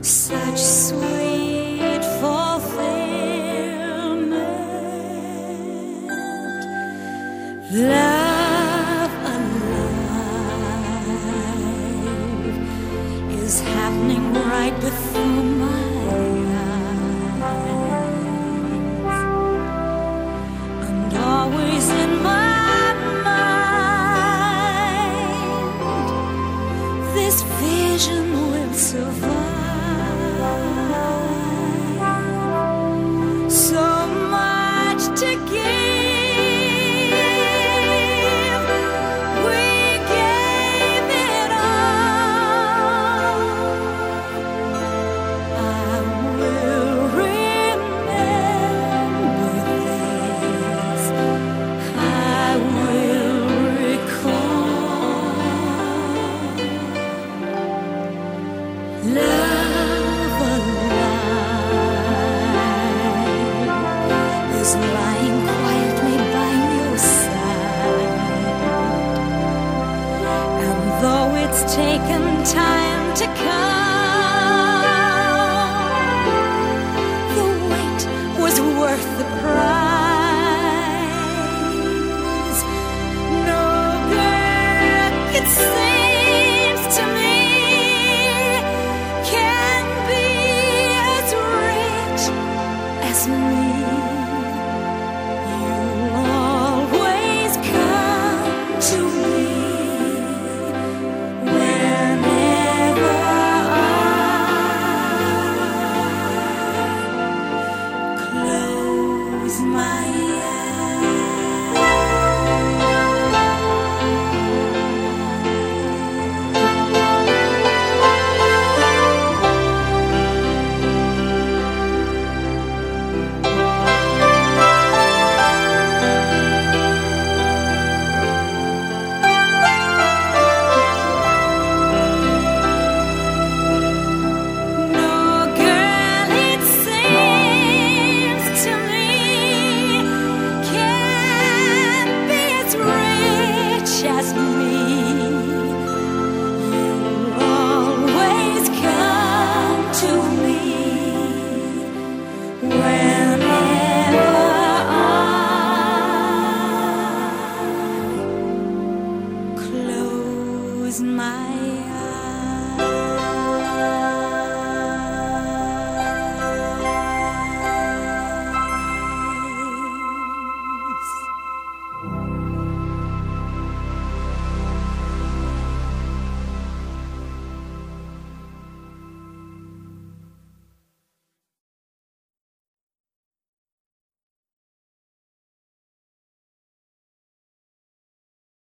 such sweet fulfillment. Love alive is happening right before my eyes, and always in my mind. This vision will survive. So much to give, we gave it all. I will remember this. I will recall. Love alive is lying quietly by your side, and though it's taken time to come, the wait was worth the prize. No girl, it seems to me, can be as rich as me. You'll always come to me whenever I close my my